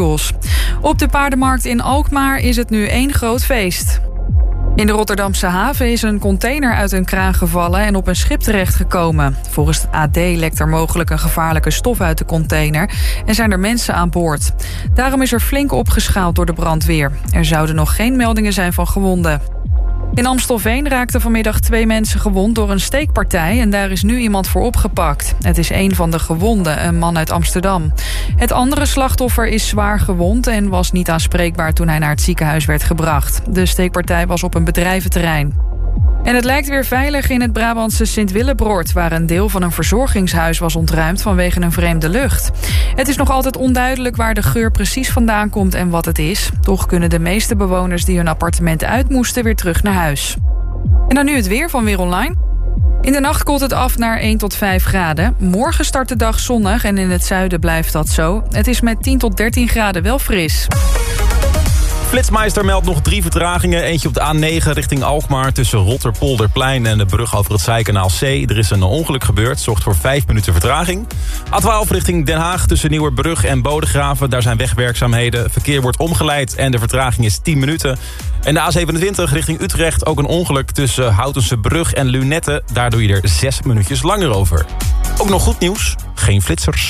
winkels. Op de paardenmarkt in Alkmaar is het nu één groot feest. In de Rotterdamse haven is een container uit een kraan gevallen en op een schip terechtgekomen. Volgens het AD lekt er mogelijk een gevaarlijke stof uit de container en zijn er mensen aan boord. Daarom is er flink opgeschaald door de brandweer. Er zouden nog geen meldingen zijn van gewonden. In Amstelveen raakten vanmiddag 2 mensen gewond door een steekpartij en daar is nu iemand voor opgepakt. Het is een van de gewonden, een man uit Amsterdam. Het andere slachtoffer is zwaar gewond en was niet aanspreekbaar toen hij naar het ziekenhuis werd gebracht. De steekpartij was op een bedrijventerrein. En het lijkt weer veilig in het Brabantse Sint-Willebroord, waar een deel van een verzorgingshuis was ontruimd vanwege een vreemde lucht. Het is nog altijd onduidelijk waar de geur precies vandaan komt en wat het is. Toch kunnen de meeste bewoners die hun appartement uit moesten weer terug naar huis. En dan nu het weer van Weer Online. In de nacht koelt het af naar 1 tot 5 graden. Morgen start de dag zonnig en in het zuiden blijft dat zo. Het is met 10 tot 13 graden wel fris. Flitsmeister meldt nog 3 vertragingen. Eentje op de A9 richting Alkmaar tussen Rotterpolderplein en de brug over het Zijkanaal C. Er is een ongeluk gebeurd, zorgt voor 5 minuten vertraging. A12 richting Den Haag tussen Nieuwerbrug en Bodegraven. Daar zijn wegwerkzaamheden. Verkeer wordt omgeleid en de vertraging is 10 minuten. En de A27 richting Utrecht ook een ongeluk tussen Houtense Brug en Lunetten. Daar doe je er 6 minuutjes langer over. Ook nog goed nieuws, geen flitsers.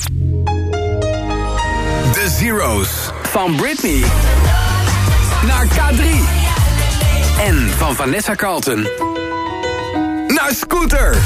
The Zeros van Britney naar K3 en van Vanessa Carlton naar Scooter.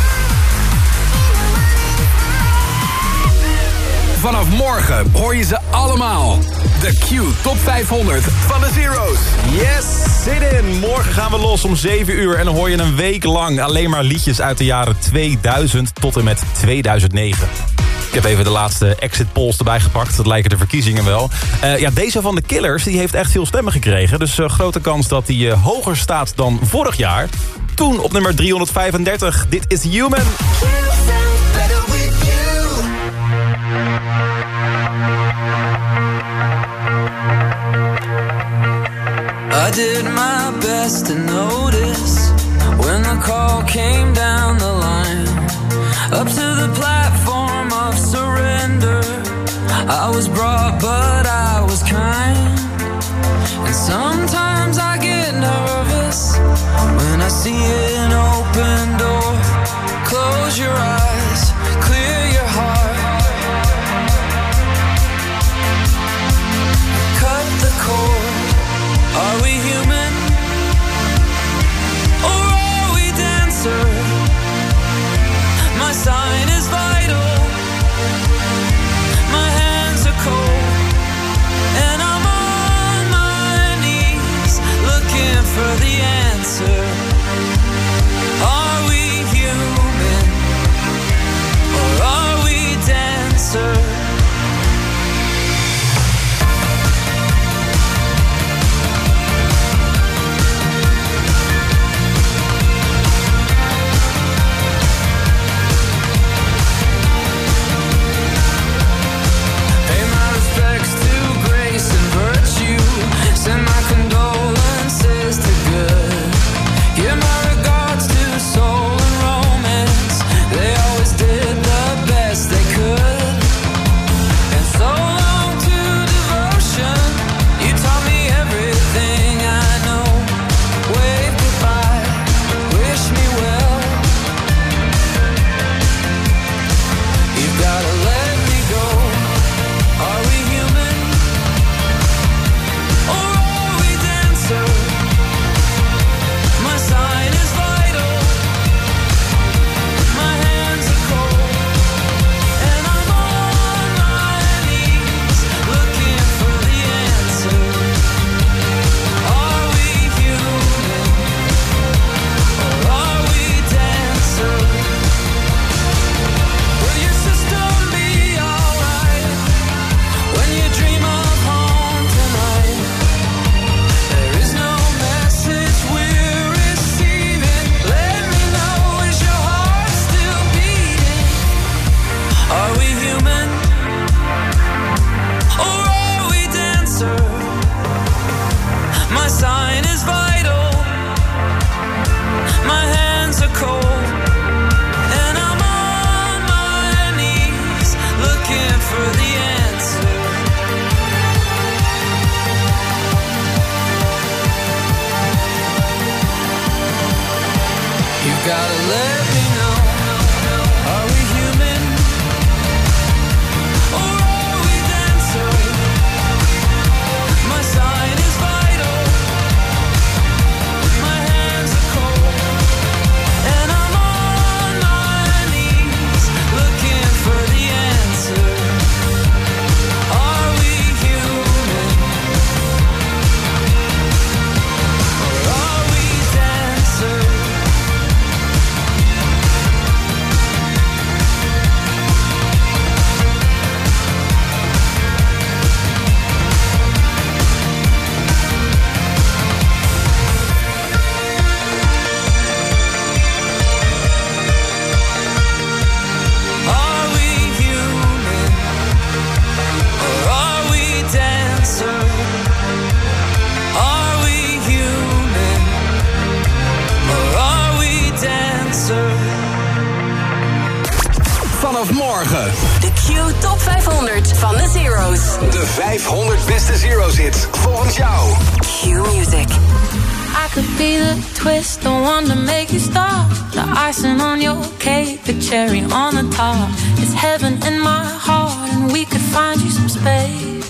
Vanaf morgen hoor je ze allemaal. De Q Top 500 van de Zeros. Yes, zit in. Morgen gaan we los om 7 uur en dan hoor je een week lang alleen maar liedjes uit de jaren 2000 tot en met 2009. Ik heb even de laatste exit polls erbij gepakt. Dat lijken de verkiezingen wel. Deze van de Killers die heeft echt veel stemmen gekregen. Dus grote kans dat die hoger staat dan vorig jaar. Toen op nummer 335. Dit is Human. I did my best to notice when the call came down the line. Up to the platform of surrender. I was brought but I was kind. And sometimes I get nervous when I see an open door. Close your eyes, clear your heart. Cut the cord. Are we human? Or are we dancer? My sign is vital. My hands are cold. And I'm on my knees looking for the answer. Q Top 500 van de Zero's. De 500 beste Zero's hits volgens jou. Q Music. I could be the twist, the one to make you stop. The icing on your cake, the cherry on the top. It's heaven in my heart, and we could find you some space.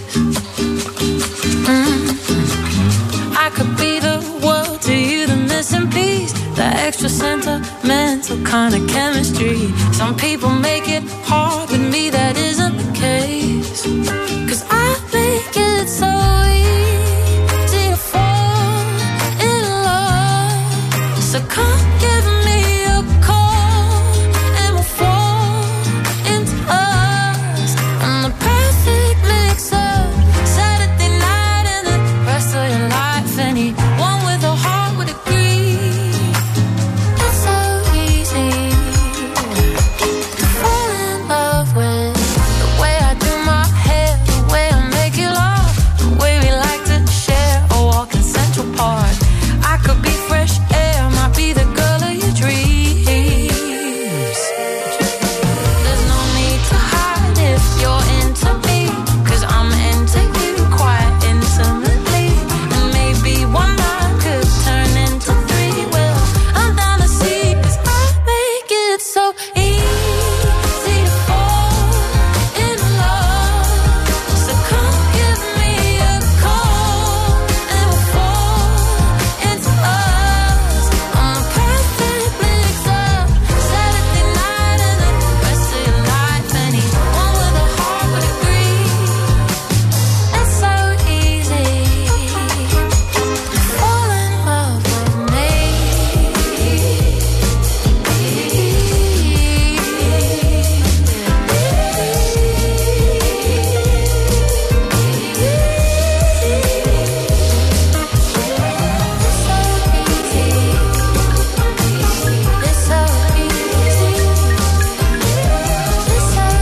I could be the world to you, the missing piece, the extra sentimental kind of chemistry. Some people make it hard, with me that isn't the case. 'Cause I make it so easy to fall in love. So come give me a call and we'll fall into us. I'm the perfect mix-up, Saturday night and the rest of your life. Anyone with a heart would agree. It's so easy to fall in love with the way I do my hair, the way I make you laugh, the way we like to share a walk in Central Park. I could be fresh air, might be the girl of your dreams. There's no need to hide if you're into me, 'cause I'm into you quite intimately. And maybe one night could turn into three. Well, I'm down to see, 'cause I make it so easy to fall in love. So come give me a call and we'll fall into us. I'm the perfect mix-up, Saturday night and the rest of your life. Anyone with a heart would agree. It's so easy to fall in love with me. It's so easy. It's so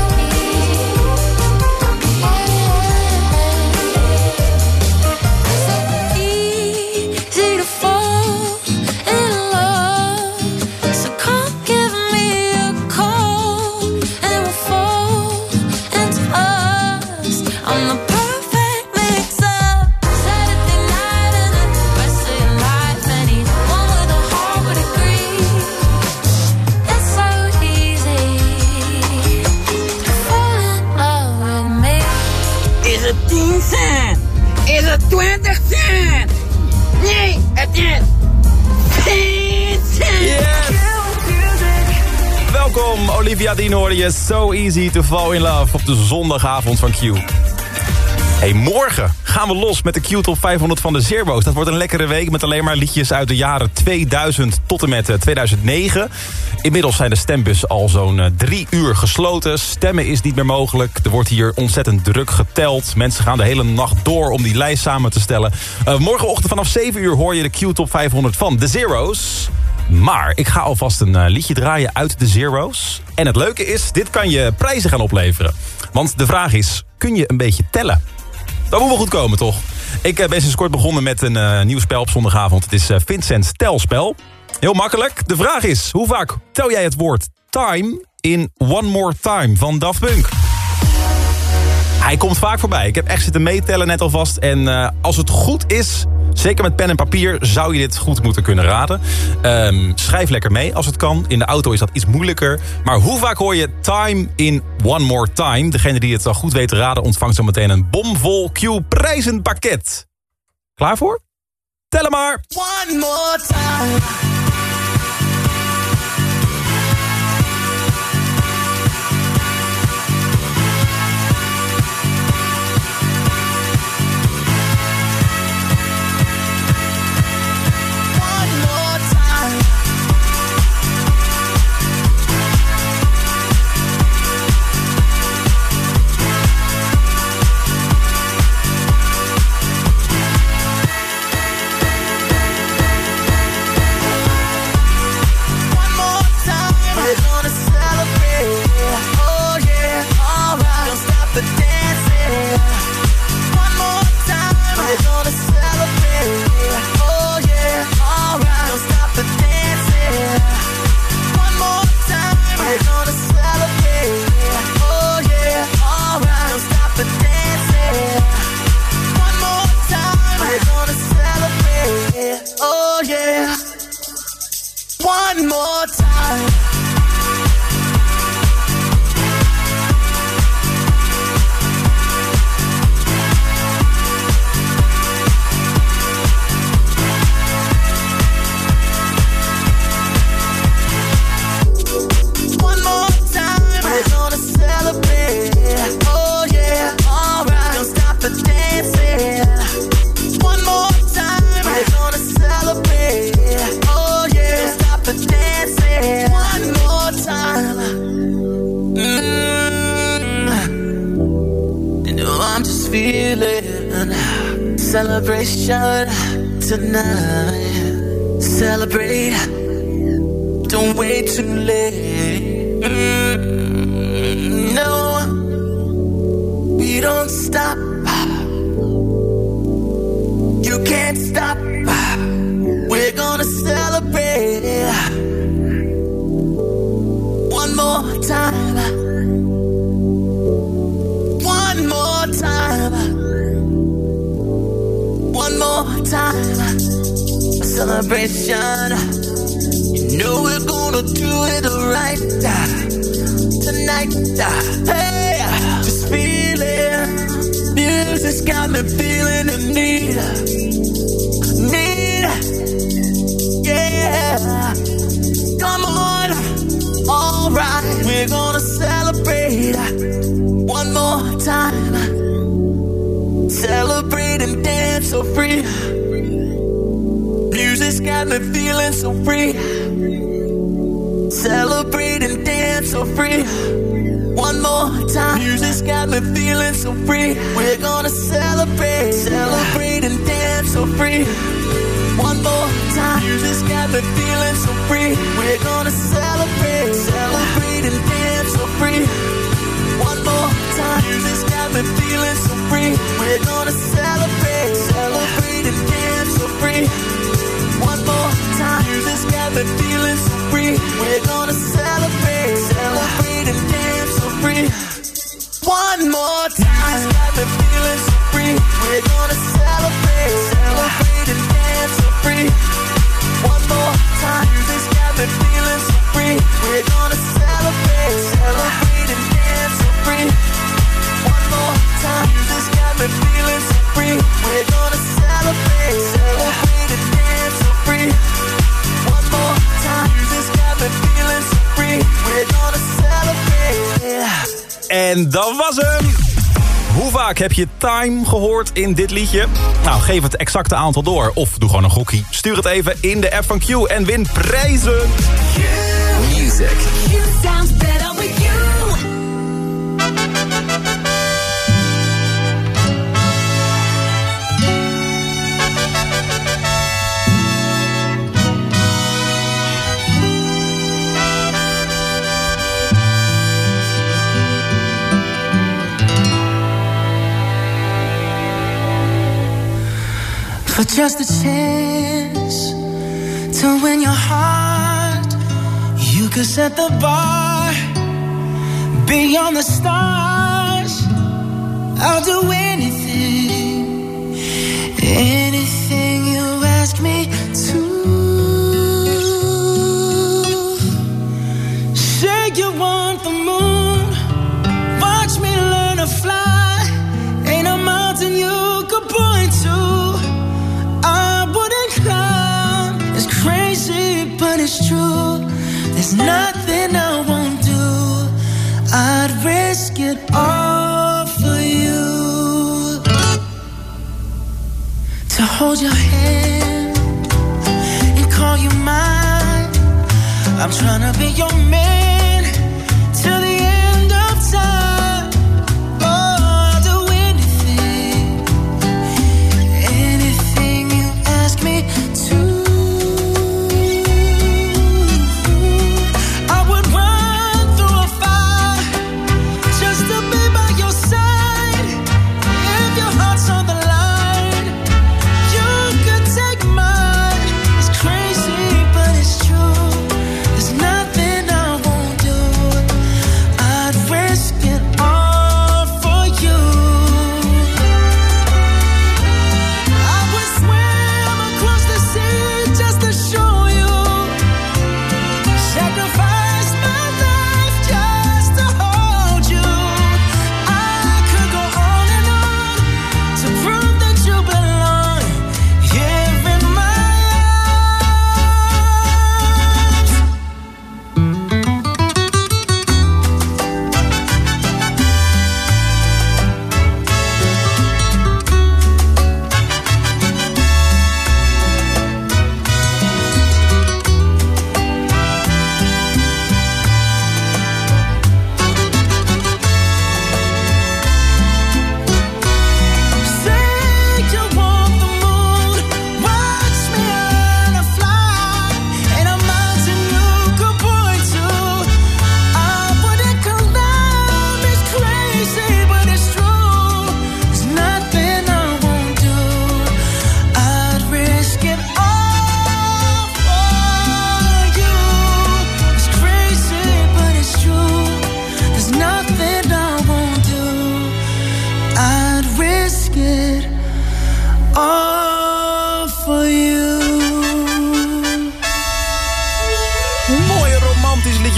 easy to fall in love. So come give me a call and we'll fall into us. I'm the perfect mix-up, Saturday night and the rest of your life. Anyone with a heart would agree. It's so easy to fall in love with me. Is het 10 cent? Is het 20 cent? Nee, het is 10 cent! Welkom, Olivia Dean hoorde je. So easy to fall in love op de zondagavond van Q. Hey, morgen gaan we los met de Q Top 500 van de Zero's. Dat wordt een lekkere week met alleen maar liedjes uit de jaren 2000 tot en met 2009. Inmiddels zijn de stembussen al zo'n 3 uur gesloten. Stemmen is niet meer mogelijk. Er wordt hier ontzettend druk geteld. Mensen gaan de hele nacht door om die lijst samen te stellen. Morgenochtend vanaf 7 uur hoor je de Q Top 500 van de Zero's. Maar ik ga alvast een liedje draaien uit de Zero's. En het leuke is, dit kan je prijzen gaan opleveren. Want de vraag is, kun je een beetje tellen? Dat moet wel goed komen, toch? Ik ben sinds kort begonnen met een nieuw spel op zondagavond. Het is Vincent's telspel. Heel makkelijk. De vraag is, hoe vaak tel jij het woord time in One More Time van Daft Punk? Hij komt vaak voorbij. Ik heb echt zitten meetellen net alvast. En als het goed is, zeker met pen en papier, zou je dit goed moeten kunnen raden. Schrijf lekker mee als het kan. In de auto is dat iets moeilijker. Maar hoe vaak hoor je time in One More Time? Degene die het al goed weet te raden ontvangt zo meteen een bomvol Q-prijzenpakket. Klaar voor? Tel hem maar! One more time. Celebration tonight. Celebrate. Don't wait too late. No, we don't stop. You can't stop. We're gonna celebrate. One more time. One more time. One more time. A celebration. You know we're gonna do it right tonight. Hey, just feel it. Music's got me feeling the need. Yeah. Come on. Alright, we're gonna celebrate one more time. Celebrate and dance so free. Music's got me feeling so free. Celebrate and dance so free. One more time. Music's got me feeling so free. We're gonna celebrate. Celebrate and dance so free. One more time. Music's got me feeling so free. We're gonna celebrate. Celebrate and dance so free. One more time. Music's got me feeling so free. We're gonna celebrate. Celebrate and dance so free. One more time. Music's got me feeling so free. We're gonna celebrate. Celebrate and dance so free. One more time. Music's got me feeling so free. We're gonna celebrate. Celebrate and dance so free. One more time. Music's got me feeling so free. We're gonna celebrate. Celebrate and dance so free. One more time. Music's got me feeling so free. We're gonna celebrate. Celebrate and dance so free. One more time. Music's got me feeling so free. We're gonna celebrate. En dat was hem. Hoe vaak heb je Time gehoord in dit liedje? Nou, geef het exacte aantal door. Of doe gewoon een gokkie. Stuur het even in de app van Q en win prijzen. Music. Q sounds better with you. For just a chance to win your heart, you could set the bar beyond the stars. I'll do anything, anything you ask me to. Say you want the moon, watch me learn to fly. Ain't a mountain you could point to but it's true. There's nothing I won't do. I'd risk it all for you. To hold your hand and call you mine. I'm trying to be your man till the end of time. Oh, I'll do anything, anything you ask me to.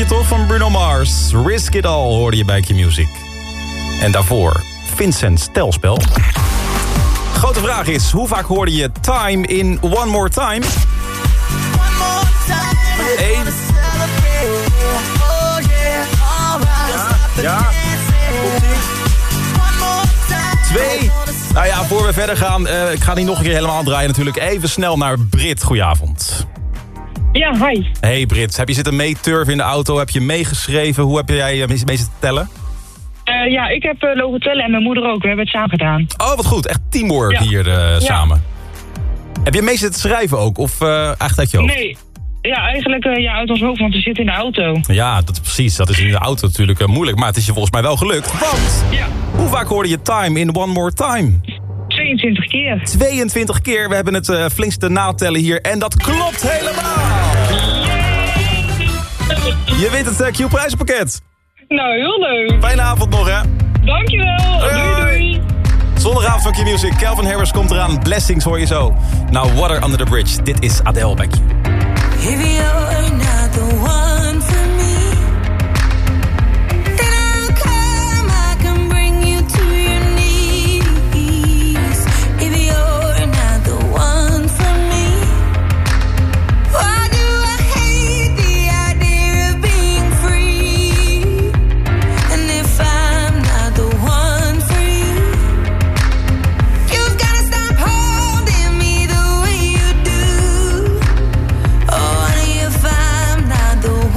toch, van Bruno Mars. Risk It All hoorde je bij Q-Music. En daarvoor Vincent Stelspel. Grote vraag is, hoe vaak hoorde je Time in One More Time? One more time. 1. Oh yeah, alright. Ja. 2. Nou ja, voor we verder gaan, ik ga die nog een keer helemaal draaien natuurlijk. Even snel naar Brit. Goedenavond. Ja, hi. Hey Brit, heb je zitten meeturven in de auto? Heb je meegeschreven? Hoe heb jij mee zitten tellen? Ja, ik heb lopen tellen en mijn moeder ook. We hebben het samen gedaan. Oh, wat goed. Echt teamwork Ja. hier samen. Heb je mee zitten schrijven ook? Of echt uit je hoofd? Nee. Ja, eigenlijk uit ons hoofd, want we zitten in de auto. Ja, dat is precies. Dat is in de auto natuurlijk moeilijk. Maar het is je volgens mij wel gelukt. Want, Ja, hoe vaak hoorde je Time in One More Time? 22 keer. 22 keer. We hebben het flinkste natellen hier. En dat klopt helemaal. Je wint het Q-prijzenpakket. Nou, heel leuk. Fijne avond nog, hè. Dankjewel. Hoi. Doei. Zondagavond van Q-Music. Calvin Harris komt eraan. Blessings hoor je zo. Nou, Water Under the Bridge. Dit is Adele bij Q. If you're not the one for me, then I'll come, I can bring you to your knees. If you're not the one for me, why do I hate the idea of being free? And if I'm not the one for you, you've gotta stop holding me the way you do. Oh, if I'm not the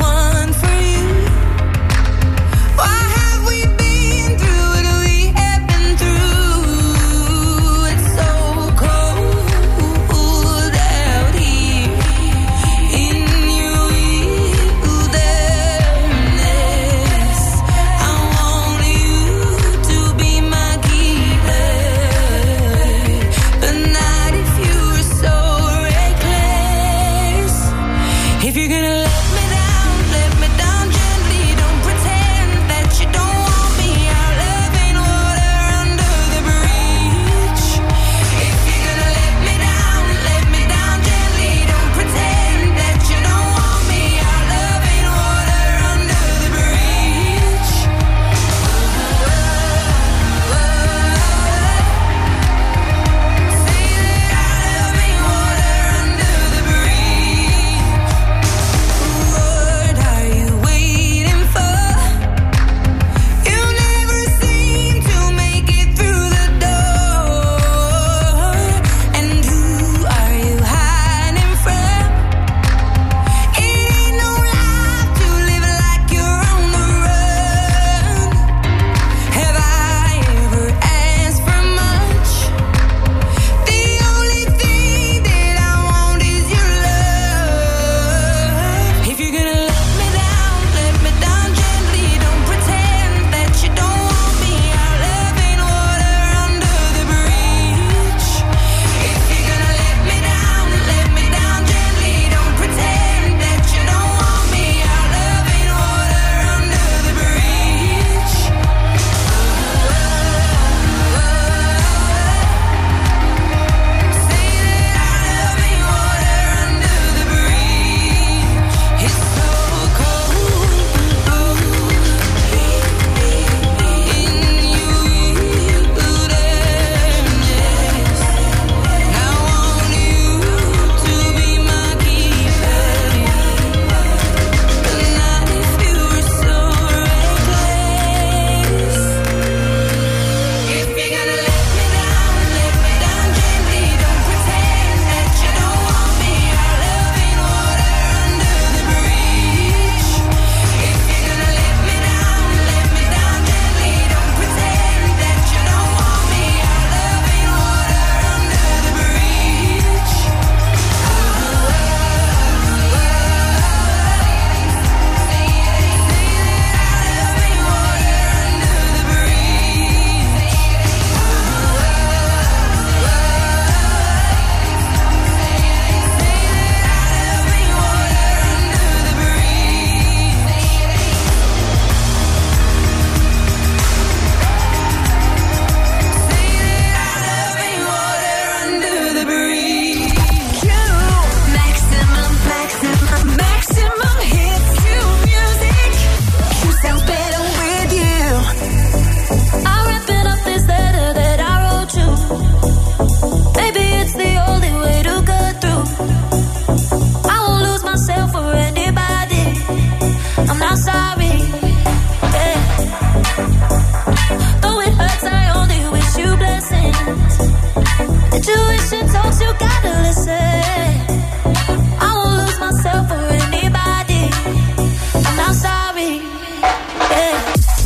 Intuition talks, you gotta listen. I won't lose myself for anybody, and I'm sorry. Yeah.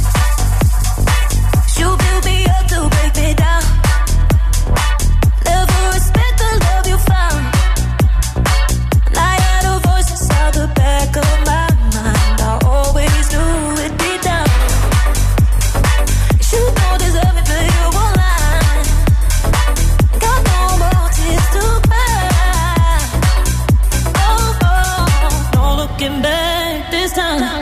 You build me up to break me down. Never respect the love you found. And I had a voice inside the back of my mind. I always knew it deep down. You don't deserve it, but you won't lie. Got no more tears to cry. Oh, oh, no looking back this time.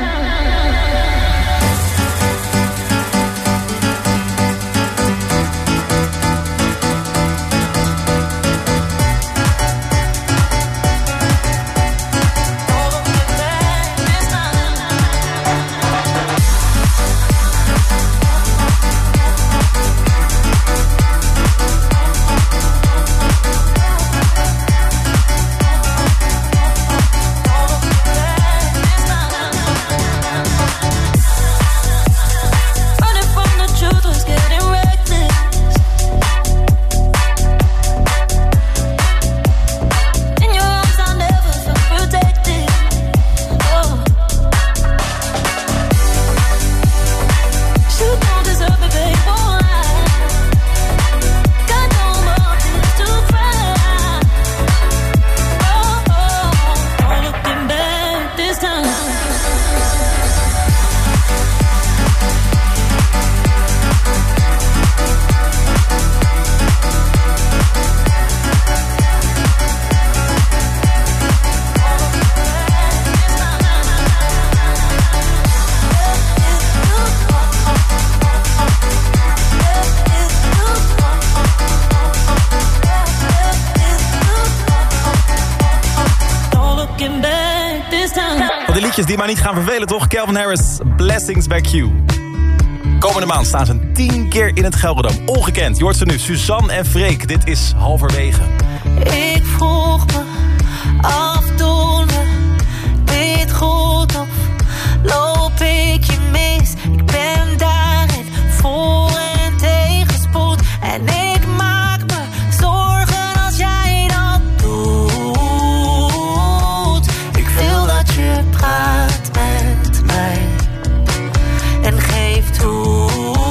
Die maar niet gaan vervelen, toch? Calvin Harris, Blessings by Q. Komende maand staan ze 10 keer in het Gelredome. Ongekend. Je hoort ze nu, Suzanne en Freek. Dit is Halverwege. Ik vroeg me af, doen we dit goed of loop ik je mis? Ik ben daarin voor en tegenspoed. En ik maak me zorgen als jij dat doet. Ik wil dat je praat met mij en geef toe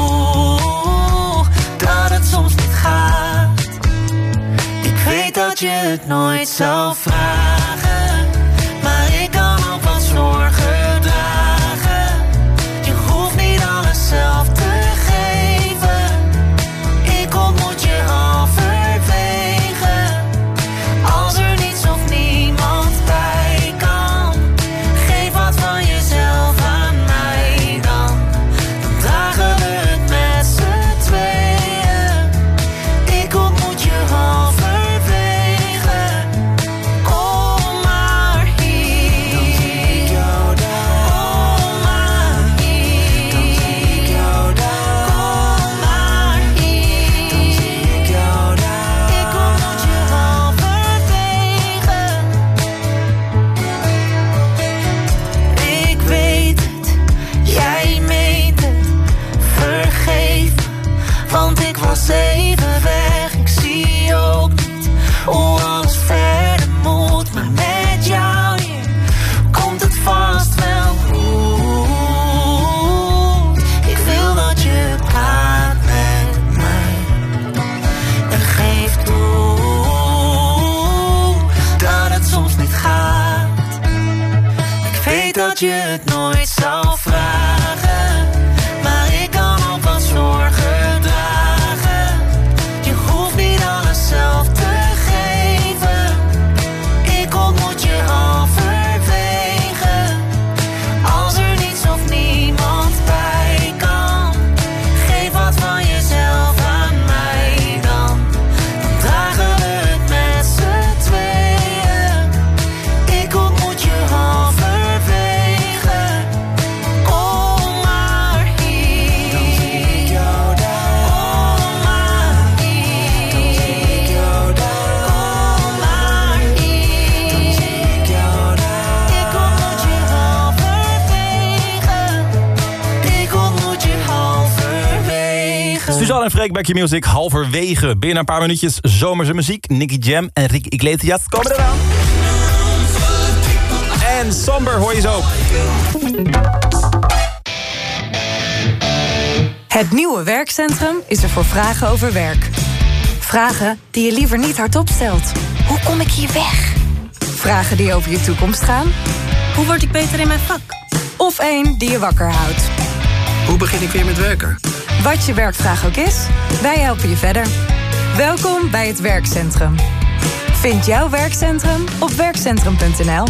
dat het soms niet gaat. Ik weet dat je het nooit zal vragen, maar ik kan ook wat zorgen dragen. Je hoeft niet alles zelf te geven. Ik ontmoet je halverwege. Als er niets of niemand bij kan, geef wat van jezelf aan mij dan. Dan dragen we het met z'n tweeën. Ik ontmoet je halverwege. Kom maar hier. Dan zie ik jou daar. Kom maar hier. Dan zie ik jou daar. Kom maar hier. Dan zie ik jou daar. Ik ontmoet je halverwege. Ik weet het, jij meent het. Vergeef me, want ik was even weg. Ik zie ook niet hoe alles verder moet. Maar met jou hier komt het vast wel goed. Ik wil dat je praat met mij en geef toe dat het soms niet gaat. Ik weet dat je het nooit zal vragen, maar ik kan ook wat zorgen dragen. Je hoeft niet alles zelf te geven. Ik ontmoet je halverwege. Als er niets of niemand bij kan, geef wat van jezelf aan mij dan. Dan dragen we het met z'n tweeën. Ik ontmoet je halverwege. en Freek, Back Your Music, halverwege. Binnen een paar minuutjes zomerse muziek. Nicky Jam en Rick Iglesias komen eraan. En Somber hoor je zo. Het nieuwe werkcentrum is er voor vragen over werk. Vragen die je liever niet hardop stelt. Hoe kom ik hier weg? Vragen die over je toekomst gaan. Hoe word ik beter in mijn vak? Of één die je wakker houdt. Hoe begin ik weer met werken? Wat je werkvraag ook is, wij helpen je verder. Welkom bij het werkcentrum. Vind jouw werkcentrum op werkcentrum.nl.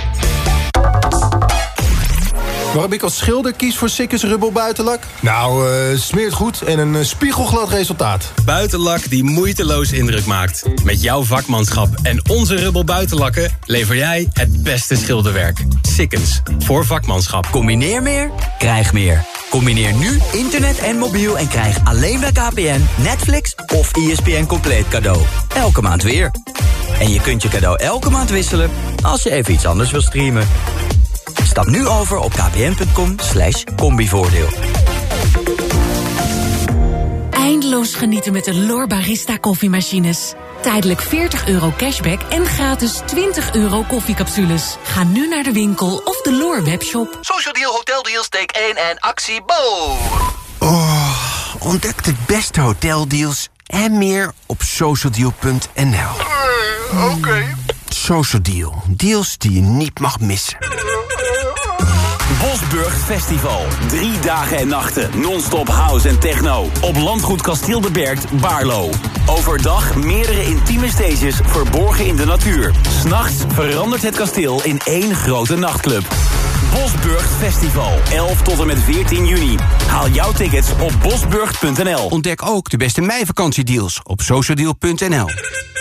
Waarom ik als schilder kies voor Sikkes Rubble buitenlak? Nou, smeert goed en een spiegelglad resultaat. Buitenlak die moeiteloos indruk maakt. Met jouw vakmanschap en onze Rubble buitenlakken lever jij het beste schilderwerk. Sikkens, voor vakmanschap. Combineer meer, krijg meer. Combineer nu internet en mobiel en krijg alleen bij KPN Netflix of ESPN Compleet cadeau. Elke maand weer. En je kunt je cadeau elke maand wisselen als je even iets anders wil streamen. Stap nu over op kpn.com/combivoordeel. Eindeloos genieten met de L'OR Barista koffiemachines. Tijdelijk €40 cashback en gratis €20 koffiecapsules. Ga nu naar de winkel of de L'OR webshop. Social Deal, Hotel Deals, take 1 en actie Bo! Oh, ontdek de beste hoteldeals en meer op socialdeal.nl. Oké. Social Deal, deals die je niet mag missen. Bosburg Festival. 3 dagen en nachten. Non-stop house en techno. Op landgoed Kasteel de Bergt, Baarlo. Overdag meerdere intieme stages verborgen in de natuur. 'S'nachts verandert het kasteel in één grote nachtclub. Bosburg Festival. 11 tot en met 14 juni. Haal jouw tickets op bosburg.nl. Ontdek ook de beste meivakantie-deals op socialdeal.nl.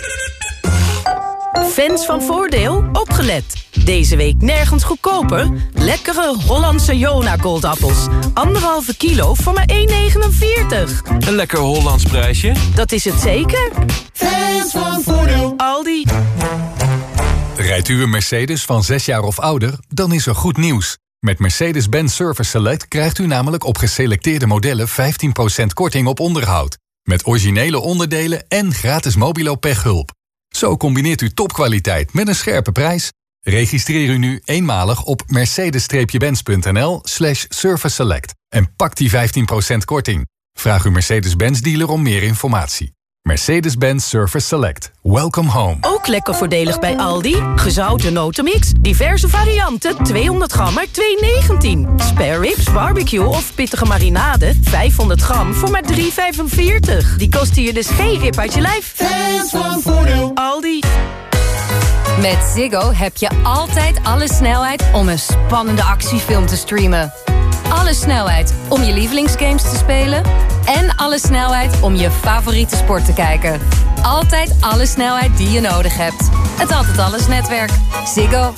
Fans van Voordeel, opgelet. Deze week nergens goedkoper. Lekkere Hollandse Jona goldappels. 1,5 kilo voor maar €1,49. Een lekker Hollands prijsje. Dat is het zeker. Fans van Voordeel. Aldi. Rijdt u een Mercedes van 6 jaar of ouder? Dan is er goed nieuws. Met Mercedes-Benz Service Select krijgt u namelijk op geselecteerde modellen 15% korting op onderhoud. Met originele onderdelen en gratis mobilo pechhulp. Zo combineert u topkwaliteit met een scherpe prijs. Registreer u nu eenmalig op mercedes-benz.nl/service select en pak die 15% korting. Vraag uw Mercedes-Benz dealer om meer informatie. Mercedes-Benz Service Select. Welcome home. Ook lekker voordelig bij Aldi. Gezouten notenmix, diverse varianten, 200 gram maar €2,19. Spare ribs, barbecue of pittige marinade, 500 gram voor maar €3,45. Die kosten je dus geen rib uit je lijf. Fans van Voordeel. Aldi. Met Ziggo heb je altijd alle snelheid om een spannende actiefilm te streamen. Alle snelheid om je lievelingsgames te spelen. En alle snelheid om je favoriete sport te kijken. Altijd alle snelheid die je nodig hebt. Het Altijd Alles netwerk. Ziggo.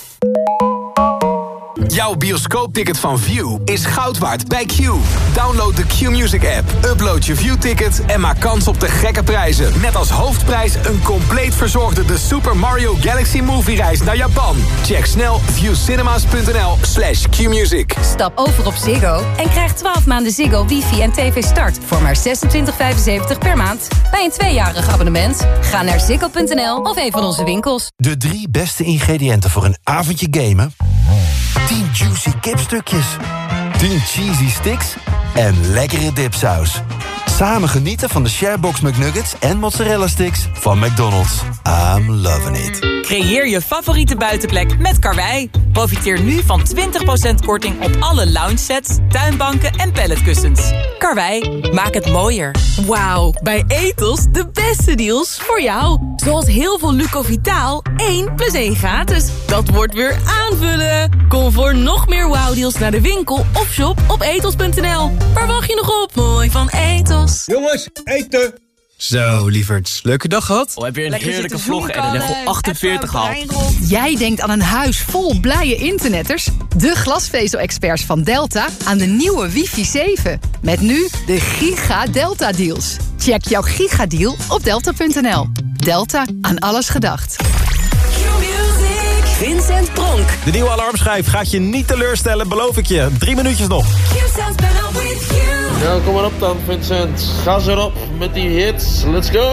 Jouw bioscoopticket van View is goud waard bij Q. Download de Q-Music app, upload je View-ticket en maak kans op de gekke prijzen. Met als hoofdprijs een compleet verzorgde de Super Mario Galaxy Movie-reis naar Japan. Check snel viewcinemas.nl/Qmusic. Stap over op Ziggo en krijg 12 maanden Ziggo, wifi en tv start voor maar €26,75 per maand. Bij een 2-jarig abonnement. Ga naar ziggo.nl of een van onze winkels. De 3 beste ingrediënten voor een avondje gamen. 10 juicy kipstukjes, 10 cheesy sticks en lekkere dipsaus. Samen genieten van de Sharebox McNuggets en mozzarella sticks van McDonald's. I'm loving it. Creëer je favoriete buitenplek met Karwei. Profiteer nu van 20% korting op alle lounge sets, tuinbanken en palletkussens. Karwei, maak het mooier. Wauw, bij Ethos de beste deals voor jou. Zoals heel veel Lucovitaal, 1 + 1 gratis. Dat wordt weer aanvullen. Kom voor nog meer wauwdeals naar de winkel of shop op ethos.nl. Waar wacht je nog op? Mooi van Ethos. Jongens, eten! Zo, lieverds. Leuke dag gehad? Heb je een heerlijke vlog en een level 48 gehaald? Jij denkt aan een huis vol blije internetters? De glasvezel-experts van Delta aan de nieuwe wifi 7. Met nu de Giga Delta deals. Check jouw gigadeal op delta.nl. Delta, aan alles gedacht. Vincent Pronk. De nieuwe alarmschijf gaat je niet teleurstellen, beloof ik je. 3 minuutjes nog. Q sounds better with you. Ja, kom maar op dan, Vincent. Gas erop met die hits. Let's go!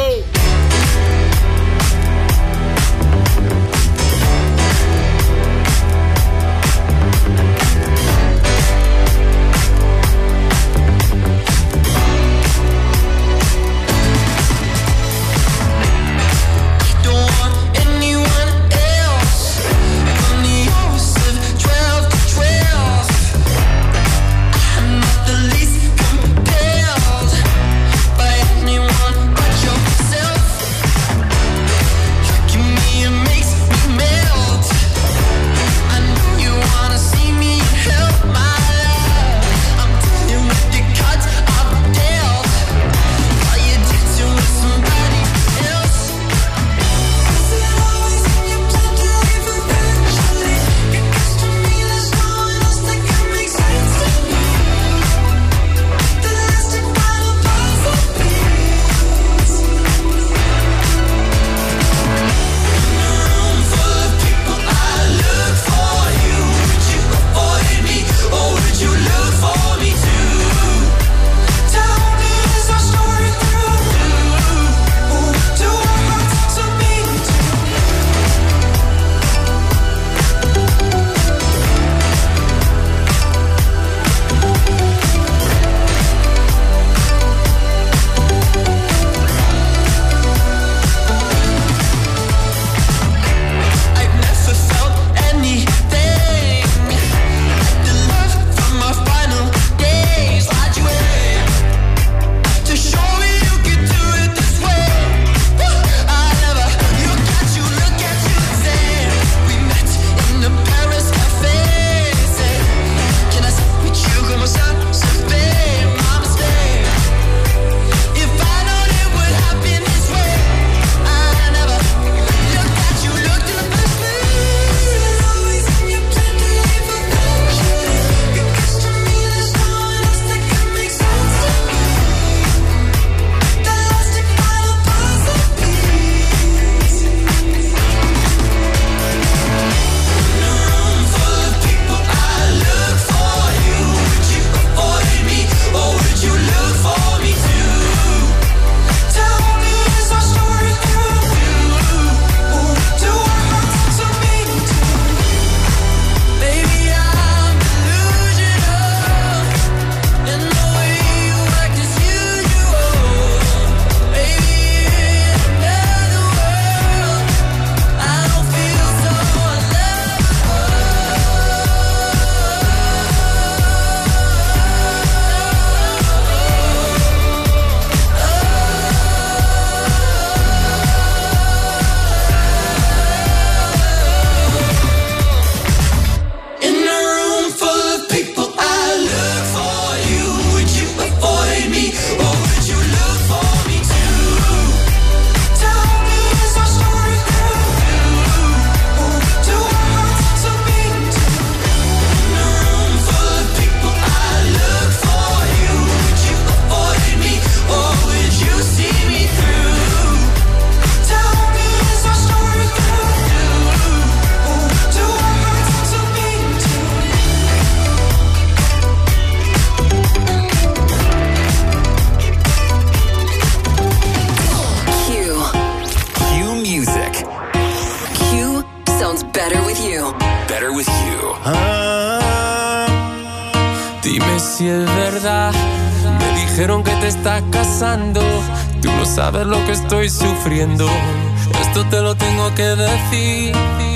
si es verdad. Me dijeron que te estás casando. Tú no sabes lo que estoy sufriendo. Esto te lo tengo que decir.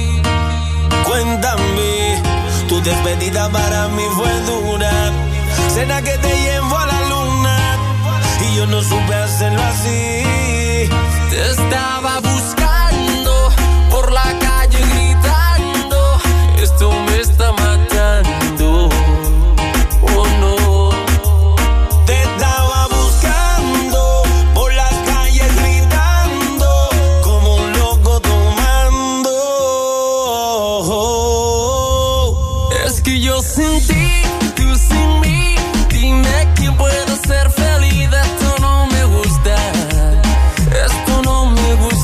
Cuéntame, tu despedida para mí fue dura. Cena que te llevo a la luna y yo no supe hacerlo así. Te estaba buscando por la calle gritando. Esto me está matando. Oh no. Te estaba buscando por las calles gritando como un loco tomando. Es que yo sin ti, tú sin mí. Dime quién puede ser feliz. Esto no me gusta. Esto no me gusta.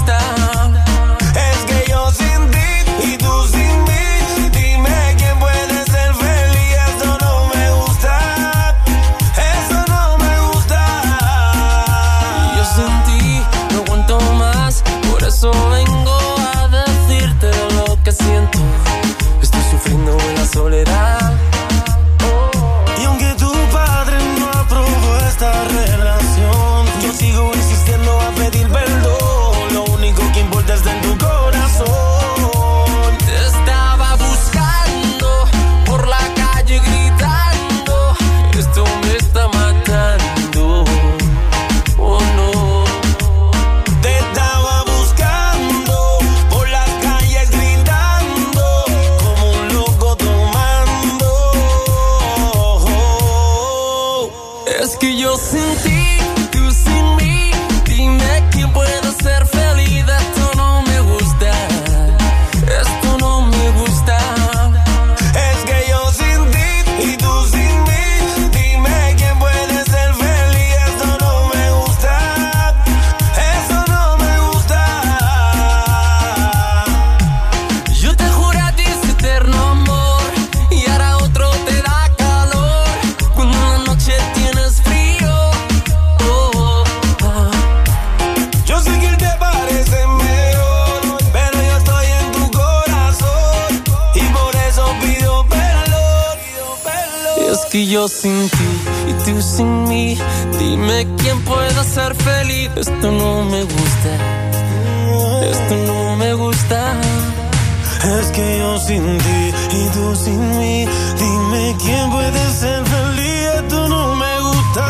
pareces mejor, pero yo estoy en tu corazón y por eso pido perdón. Y es que yo sin ti y tú sin mí, dime quién pueda ser feliz. Esto no me gusta, esto no me gusta. Es que yo sin ti y tú sin mí, dime quién puede ser feliz. Esto no me gusta.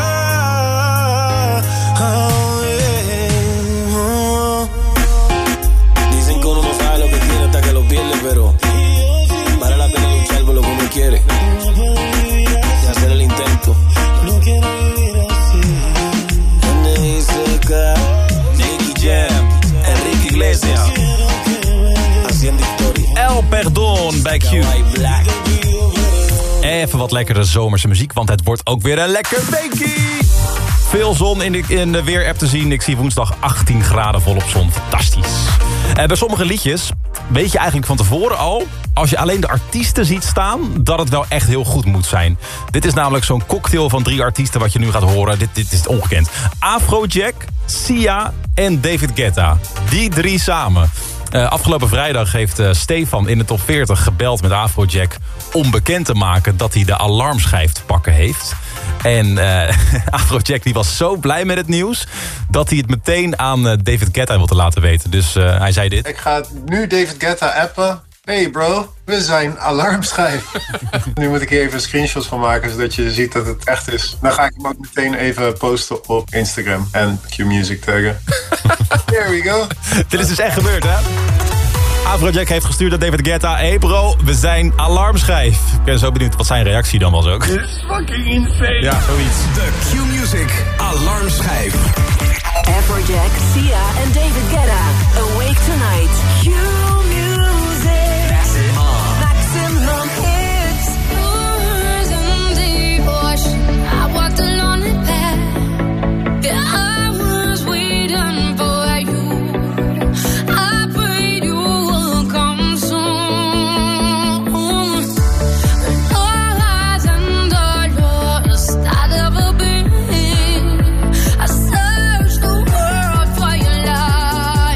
Dicen que uno no sabe lo que tiene hasta que lo pierde, pero vale la pena luchar por lo que uno quiere y hacer el intento. No quiero vivir así. Dice que Nicky Jam, Enrique Iglesias, haciendo historia. El Perdón bij Q. Even wat lekkere zomerse muziek, want het wordt ook weer een lekker weekie. Veel zon in de weerapp te zien. Ik zie woensdag 18 graden volop zon. Fantastisch. Bij sommige liedjes weet je eigenlijk van tevoren al, als je alleen de artiesten ziet staan, dat het wel echt heel goed moet zijn. Dit is namelijk zo'n cocktail van 3 artiesten wat je nu gaat horen. Dit is ongekend. Afrojack, Sia en David Guetta. Die 3 samen. Afgelopen vrijdag heeft Stefan in de top 40 gebeld met Afrojack om bekend te maken dat hij de alarmschijf te pakken heeft. En Afrojack die was zo blij met het nieuws dat hij het meteen aan David Guetta wilde laten weten. Dus hij zei dit. Ik ga nu David Guetta appen. Hey bro, we zijn alarmschijf. Nu moet ik hier even screenshots van maken zodat je ziet dat het echt is. Dan ga ik hem ook meteen even posten op Instagram en Q-Music taggen. There we go. Dit is dus echt gebeurd, hè? Afrojack heeft gestuurd naar David Guetta. Hey bro, we zijn alarmschijf. Ik ben zo benieuwd wat zijn reactie dan was ook. This is fucking insane. Ja, zoiets. De Q-Music alarmschijf. Afrojack, Sia en David Guetta. Awake Tonight. Q-Music. Maximum hits. Yours in the ocean. I walked alone in bed. I was waiting for you. I prayed you will come soon. When all eyes and all yours started to be, I searched the world for your love.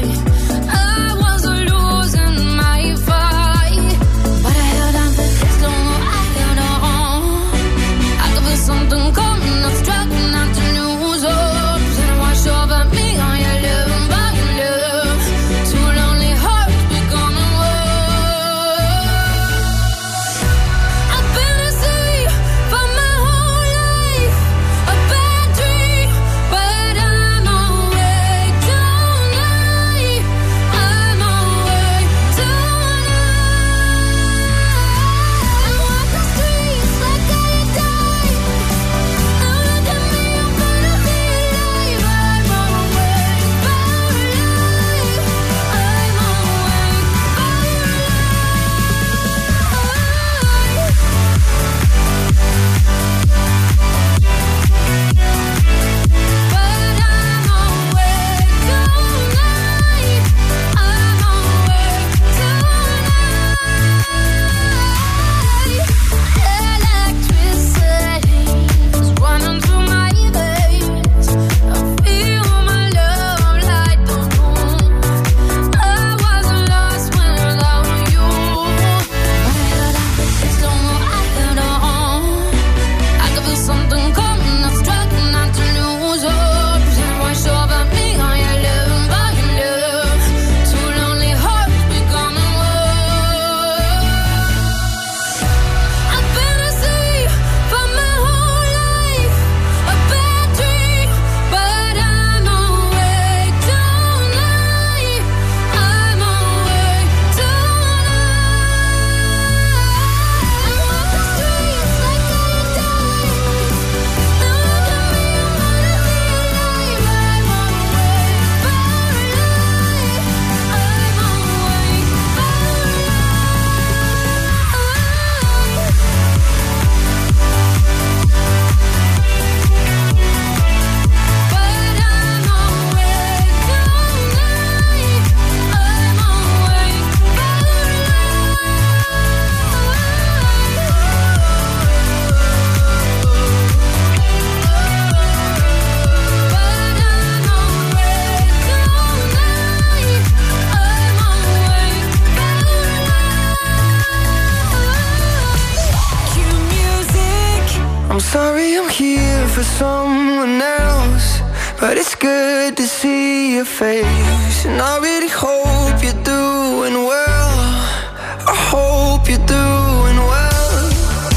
for someone else, but it's good to see your face. And I really hope you're doing well. I hope you're doing well.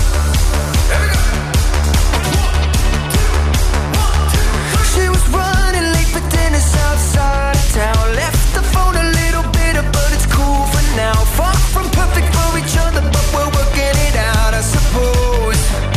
She was running late for dinner outside of town. Left the phone a little bitter, but it's cool for now. Far from perfect for each other, but we're working it out, I suppose.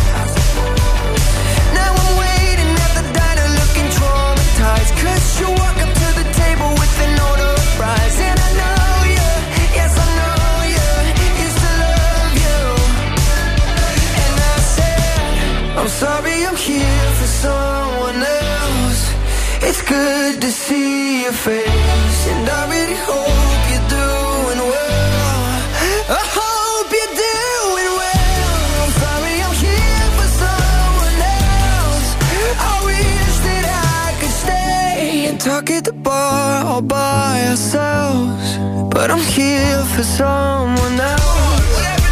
Now I'm waiting at the diner looking traumatized, 'cause you walk up to the table with an order of fries. And I know you, yes I know you, used to love you. And I said, I'm sorry I'm here for someone else. It's good to see your face, and I really hope you're doing well. I hope you're doing well. I'm sorry I'm here for someone else. I wish that I could stay and talk at the bar all by ourselves, but I'm here for someone else.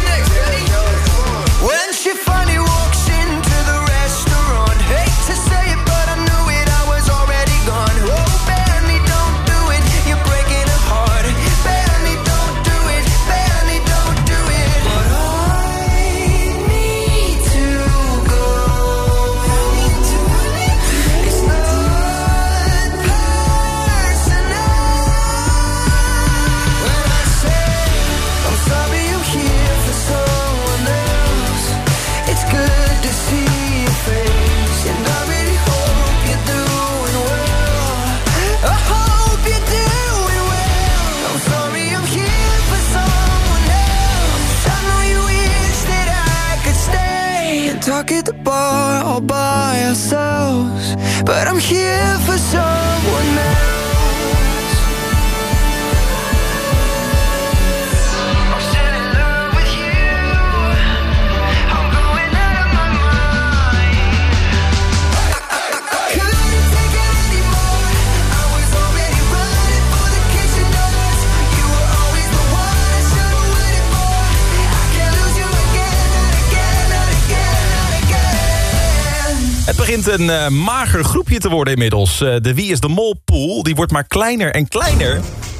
When she finally walks into the restaurant, hate to say it, but I knew it, I was already gone. Oh, Benny, don't do it, you're breaking her heart. Benny, don't do it, Benny, don't do it. But I need to go. It's not personal. When I say I'm sorry I'm here for someone else, it's good to see your face, and I really hope you're doing well. I hope you're doing well. I'm sorry I'm here for someone else. I know you wish that I could stay and talk at the bar all by ourselves, but I'm here for someone else. I'm still in love with you. I'm going out of my mind. I couldn't take it anymore. I was already running for the kitchen doors. You were always the one I should've waited for. I can't lose you again, not again, not again, not again. Het begint een mager groepje te worden inmiddels. De Wie is de Mol pool, die wordt maar kleiner en kleiner.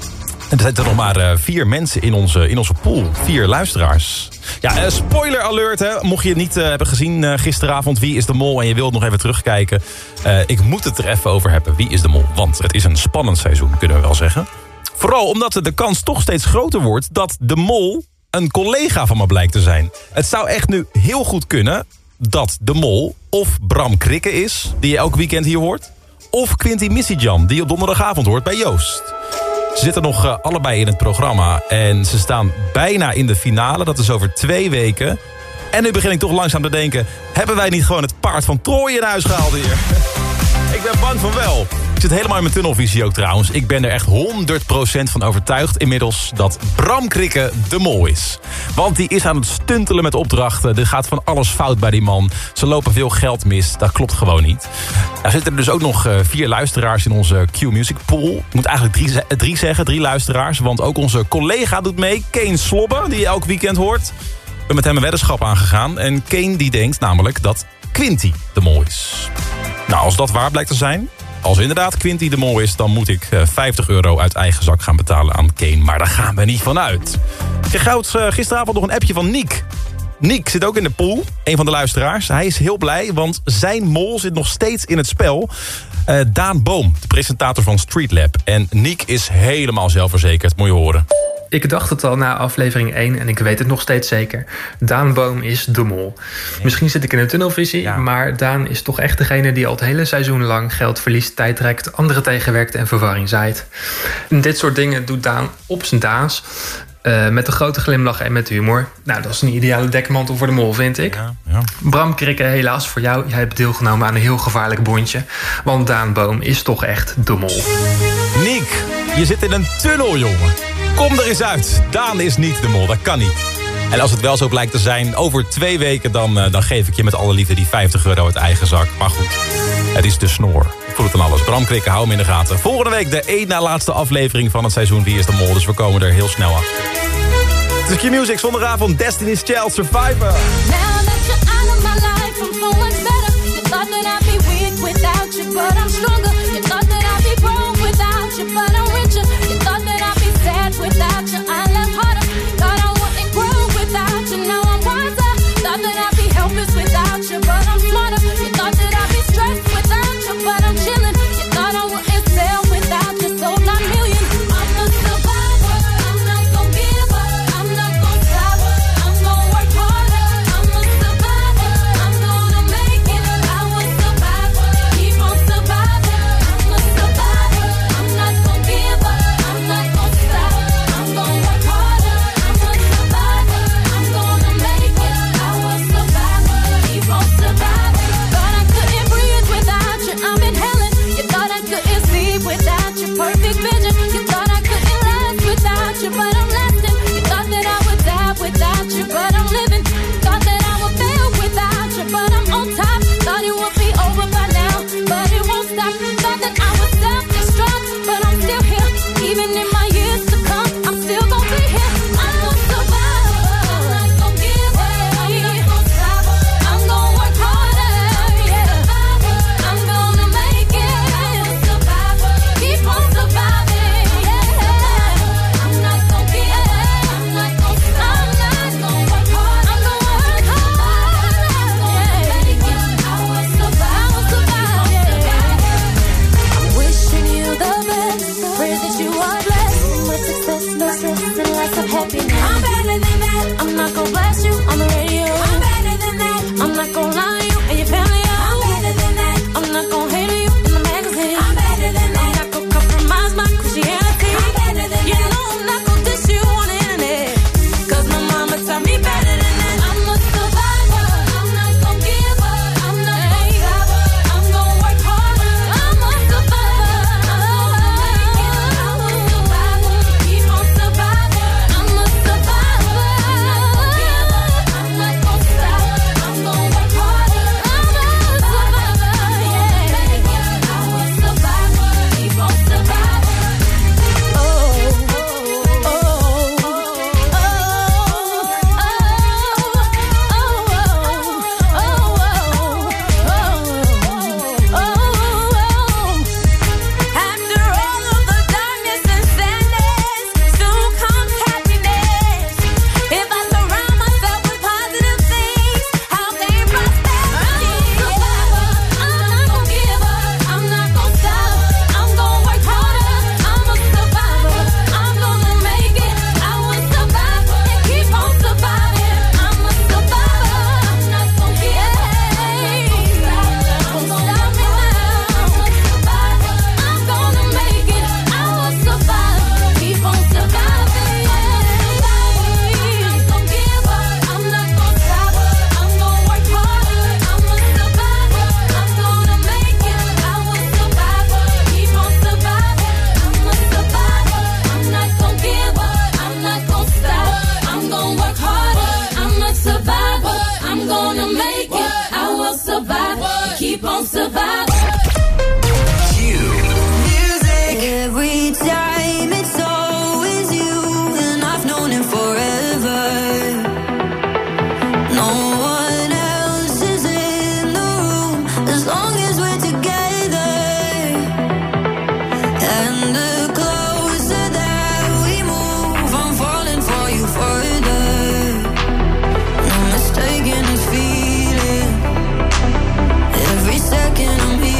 En er zijn er nog maar 4 mensen in onze pool. 4 luisteraars. Ja, spoiler alert, hè. Mocht je het niet hebben gezien gisteravond, Wie is de Mol, en je wilt nog even terugkijken. Ik moet het er even over hebben, Wie is de Mol. Want het is een spannend seizoen, kunnen we wel zeggen. Vooral omdat de kans toch steeds groter wordt dat de Mol een collega van me blijkt te zijn. Het zou echt nu heel goed kunnen dat de Mol of Bram Krikke is, die je elk weekend hier hoort, of Quinty Missy-Jan, die je op donderdagavond hoort bij Joost. Ze zitten nog allebei in het programma en ze staan bijna in de finale. Dat is over 2 weken. En nu begin ik toch langzaam te denken, hebben wij niet gewoon het paard van Troje in huis gehaald hier? Ik ben bang van wel. Ik zit helemaal in mijn tunnelvisie ook trouwens. Ik ben er echt 100% van overtuigd inmiddels dat Bram Krikke de Mol is. Want die is aan het stuntelen met opdrachten. Er gaat van alles fout bij die man. Ze lopen veel geld mis. Dat klopt gewoon niet. Er zitten er dus ook nog 4 luisteraars in onze Q-Music pool. Ik moet eigenlijk 3 zeggen, 3 luisteraars. Want ook onze collega doet mee, Kane Slobbe, die je elk weekend hoort. Ik ben met hem een weddenschap aangegaan. En Kane die denkt namelijk dat Quinty de Mol is. Nou, als dat waar blijkt te zijn, als inderdaad Quinty de Mol is, dan moet ik €50 uit eigen zak gaan betalen aan Kane. Maar daar gaan we niet van uit. Ik kreeg gisteravond nog een appje van Niek. Niek zit ook in de pool, een van de luisteraars. Hij is heel blij, want zijn mol zit nog steeds in het spel. Daan Boom, de presentator van Street Lab. En Niek is helemaal zelfverzekerd, moet je horen. Ik dacht het al na aflevering 1 en ik weet het nog steeds zeker. Daan Boom is de mol. Misschien zit ik in een tunnelvisie, maar Daan is toch echt degene die al het hele seizoen lang geld verliest, tijd trekt, anderen tegenwerkt en verwarring zaait. En dit soort dingen doet Daan op zijn Daans. Met een grote glimlach en met humor. Nou, dat is een ideale dekmantel voor de mol, vind ik. Ja. Bram Krikke, helaas voor jou. Jij hebt deelgenomen aan een heel gevaarlijk bondje. Want Daan Boom is toch echt de mol. Niek, je zit in een tunnel, jongen. Kom er eens uit. Daan is niet de mol, dat kan niet. En als het wel zo blijkt te zijn, over 2 weken... dan geef ik je met alle liefde die €50 uit eigen zak. Maar goed, het is de snor. Ik voel het aan alles. Bram Krikke, hou hem in de gaten. Volgende week de 1 na laatste aflevering van het seizoen Wie is de Mol. Dus we komen er heel snel af. Het is Q-Music, zondagavond Destiny's Child Survivor. Now that you're out of my life, I'm so much better. You thought that I'd be but I'm stronger. You thought that I'd be broke without you, but I'm richer. You thought that I'd be sad without you, I love harder. Thought I wouldn't grow without you, now I'm wiser. Thought that I'd be helpless without you, but I'm smarter. You thought that I'd be stressed without you, but I'm chilling. You thought I wouldn't sell without you, sold not millions. I'm a survivor, I'm not gon' give up, I'm not gon' stop, I'm gon' work harder. I'm a survivor, I'm gonna make it. I will survive, keep on surviving. I'm a survivor, I'm not gon' give up, I'm not gon' stop, I'm gon' work harder. I'm a survivor, I'm gonna make it. I will survive, keep on surviving. Thought I couldn't breathe without you, I'm inhaling. You thought I couldn't see without your perfect vision. You thought I couldn't last without you, but I'm lasting. You thought that I would die without you, but I'm living. Thought that I would fail without you, but I'm on top. Thought it would be over by now, but it won't stop. Thought that I would self-destruct, but I'm still here. Even in my years to come, I'm still gonna be here. I'm a survivor, I'm not gon' give up, I'm not gon' stop, I'm gon' work harder, yeah. I'm gonna make it. I'm a survivor, keep on surviving, yeah. I'm not gon' give up, I'm not gon' stop, I'm not gon' work hard, I'm gonna work hard, I'm gonna make it. I will survive, yeah. I'm wishing you the best, pray that you are blessed with success, no stress, and lots of happiness. I'm better than that, I'm not gon' blast you on the radio. I'm better than that, I'm not gon' lie to you and your family. I'm better than that, I'm not gon' hate on you in the magazine. I'm better than that, I'm not gon' compromise my Christianity. I'm better than that, you know I'm not gon' diss you on the internet, cause my mama taught me better than that. I'm a survivor, I'm not gon' give up, I'm not gon' stop, I'm gon' work harder. I'm a survivor, I'm a survivor, keep on surviving. I'm a survivor, I'm not gon' stop, I'm gon' work harder. I'm a survivor, yeah. I will survive, keep on surviving. After all of the darkness and sadness, soon comes happiness. If I surround myself with positive things, I'll gain prosperity. I'm not gon' give up, I'm not gon' stop, I'm gon' work harder. I'm a survivor, I'm gonna make it. I will survive and keep on surviving. I'm a survivor, I'm not gon' give up, I'm gonna stop me now. I'm a survivor, I'm gonna make it. I will survive, keep on surviving. I'm not gon' give up, I'm not gon' stop, I'm gonna work harder. I'm a survivor, I'm gonna make it. I will survive, keep on surviving. I'm a survivor, I'm not gon' give up, I'm not gon' stop, I'm gonna work harder. I'm a survivor, I'm gonna make it. I will survive, keep on surviving. Every time it's always you, and I've known it forever. No one else is in the room as long as we're together. And the closer that we move, I'm falling for you further. No mistaking this feeling. Every second I'm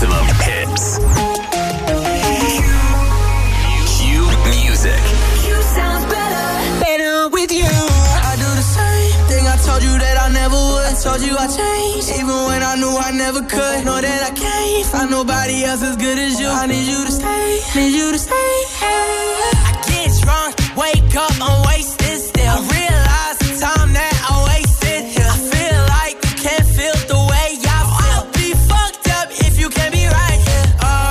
maximum hits. Q Music. You sound better with you. I do the same thing I told you that I never would. I told you I changed, even when I knew I never could. Know that I can't find nobody else as good as you. I need you to stay, need you to stay. I get drunk, wake up, I'm wasted still. I realize the time that I wasted here. I feel like you can't feel the way I feel. I'll be fucked up if you can't be right here.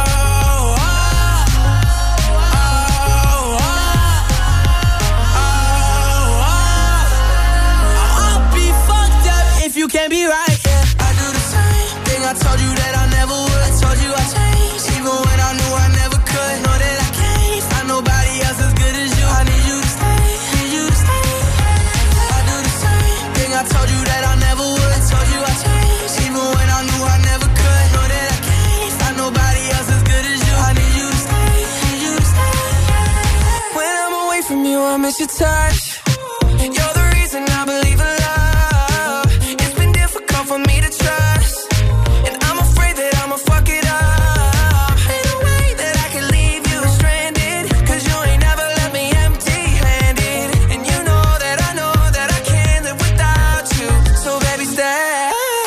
I'll be fucked up if you can't be right here. I do the same thing I told you that I never would. I told you I changed, even when I knew I never could. Know that I can't find nobody else as good as you. I need you to stay, need you to stay. I do the same thing I told you that I never would. I told you I changed, even when I knew I never could. Know that I can't find nobody else as good as you. I need you to stay, need you to stay. When I'm away from you, I miss your touch. You're the reason I believe in love. It's been difficult for me to trust, and I'm afraid that I'ma fuck it up. Ain't no way that I can leave you stranded, 'cause you ain't never left me empty-handed. And you know that I can't live without you. So baby, stay.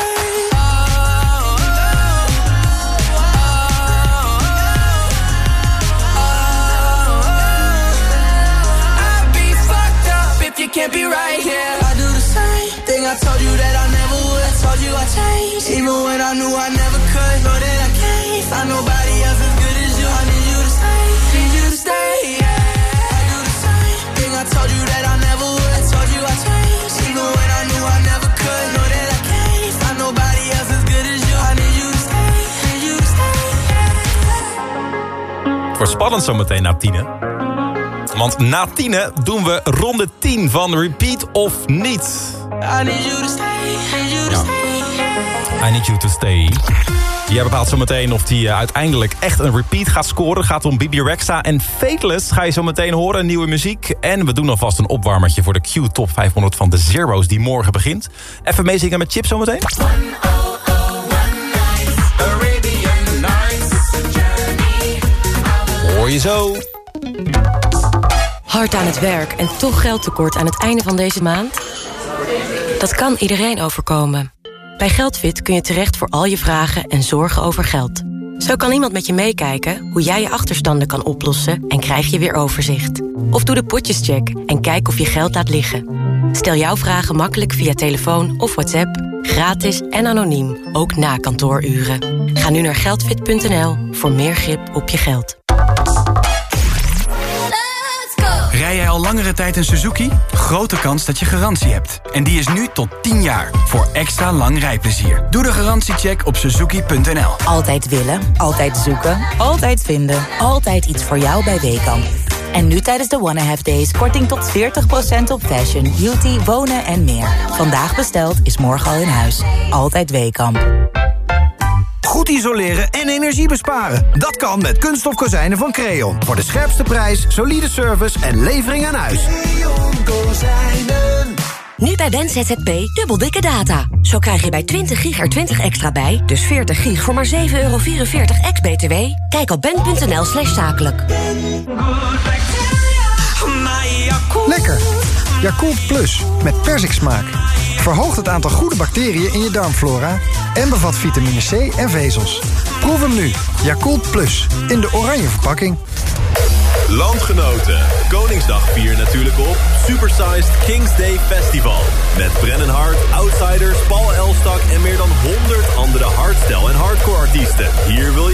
I'd be fucked up if you can't be right here. I do the same thing I told you that I never would. I told you I changed, even when I knew I never could. Know that I can't find nobody else as good as you. I need you to stay, need you to stay. Yeah. I do the same thing I told you that I never would. I told you I changed, even when I knew I never could. Know that I can't find nobody else as good as you. I need you to stay, need you to stay. Het wordt spannend zometeen na 10. Want na 10 doen we ronde 10 van Repeat of Niet. I need you to stay, need you to stay. I Need You To Stay. Jij bepaalt zometeen of hij uiteindelijk echt een repeat gaat scoren. Het gaat om Bibi Rexha en Fateless. Ga je zo meteen horen, nieuwe muziek. En we doen alvast een opwarmertje voor de Q Top 500 van de Zero's die morgen begint. Even meezingen met Chip zometeen. Hoor je zo. Hard aan het werk en toch geldtekort aan het einde van deze maand? Dat kan iedereen overkomen. Bij Geldfit kun je terecht voor al je vragen en zorgen over geld. Zo kan iemand met je meekijken hoe jij je achterstanden kan oplossen en krijg je weer overzicht. Of doe de potjescheck en kijk of je geld laat liggen. Stel jouw vragen makkelijk via telefoon of WhatsApp, gratis en anoniem, ook na kantooruren. Ga nu naar geldfit.nl voor meer grip op je geld. Rij jij al langere tijd een Suzuki? Grote kans dat je garantie hebt. En die is nu tot 10 jaar. Voor extra lang rijplezier. Doe de garantiecheck op suzuki.nl. Altijd willen, altijd zoeken, altijd vinden. Altijd iets voor jou bij Weekamp. En nu tijdens de Wanna Have Days korting tot 40% op fashion, beauty, wonen en meer. Vandaag besteld is morgen al in huis. Altijd Weekamp. Goed isoleren en energie besparen. Dat kan met kunststof kozijnen van Creon. Voor de scherpste prijs, solide service en levering aan huis. Creon kozijnen. Nu bij Ben ZZP dubbel dikke data. Zo krijg je bij 20 gig er 20 extra bij. Dus 40 gig voor maar €7,44 ex-BTW. Kijk op ben.nl/zakelijk. Lekker. Yakult Plus met persiksmaak. Verhoogt het aantal goede bacteriën in je darmflora en bevat vitamine C en vezels. Proef hem nu. Yakult Plus in de oranje verpakking. Landgenoten, Koningsdag vier natuurlijk op Supersized Kings Day Festival. Met Brennan Hart, Outsiders, Paul Elstak en meer dan 100 andere hardstyle en hardcore artiesten. Hier wil je